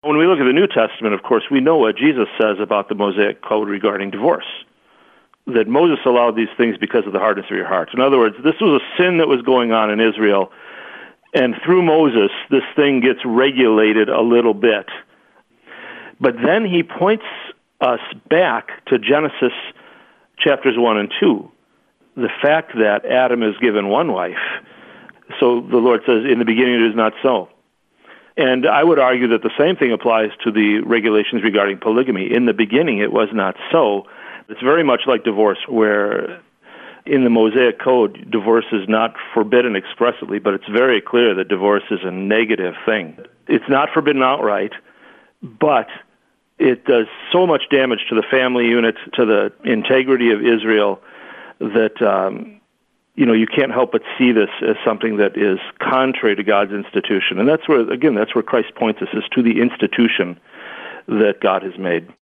When we look at the New Testament, of course, we know what Jesus says about the Mosaic Code regarding divorce, that Moses allowed these things because of the hardness of your hearts. In other words, this was a sin that was going on in Israel, and through Moses, this thing gets regulated a little bit. But then he points us back to Genesis chapters 1 and 2, the fact that Adam is given one wife. So the Lord says, in the beginning it is not so. And I would argue that the same thing applies to the regulations regarding polygamy. In the beginning it was not so. It's very much like divorce, where in the Mosaic Code, divorce is not forbidden expressly, but it's very clear that divorce is a negative thing. It's not forbidden outright, but it does so much damage to the family unit, to the integrity of Israel, that you can't help but see this as something that is contrary to God's institution. And that's where Christ points us, is to the institution that God has made.